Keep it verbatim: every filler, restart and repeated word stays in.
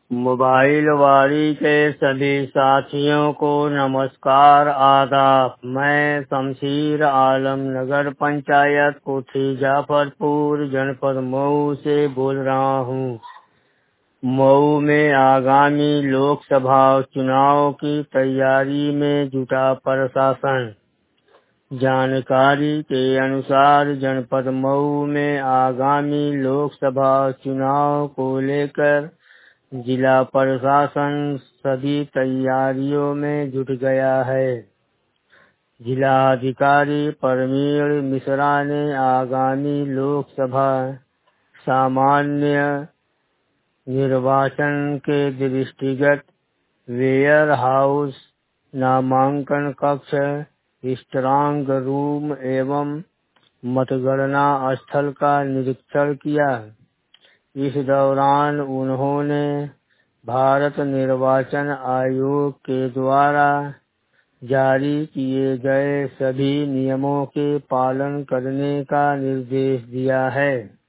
Mobile वारी के सभी साथियों को नमस्कार आदाब। मैं शमशीर आलम नगर पंचायत कोठी जाफरपुर जनपद मऊ से बोल रहा हूँ। मऊ में आगामी लोकसभा चुनाव की तैयारी में जुटा प्रशासन। जानकारी के अनुसार जनपद मऊ में आगामी लोकसभा चुनाव को लेकर जिला प्रशासन सभी तैयारियों में जुट गया है। जिलाधिकारी परमीर मिश्रा ने आगामी लोकसभा सामान्य निर्वाचन के दृष्टिगत वेयर हाउस, नामांकन कक्ष, स्ट्रांग रूम एवं मतगणना स्थल का निरीक्षण किया। इस दौरान उन्होंने भारत निर्वाचन आयोग के द्वारा जारी किए गए सभी नियमों के पालन करने का निर्देश दिया है।